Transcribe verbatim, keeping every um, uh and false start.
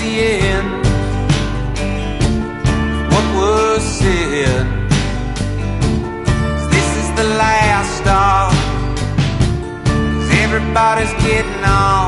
the end. What was said, 'cause this is the last stop, 'cause everybody's getting on.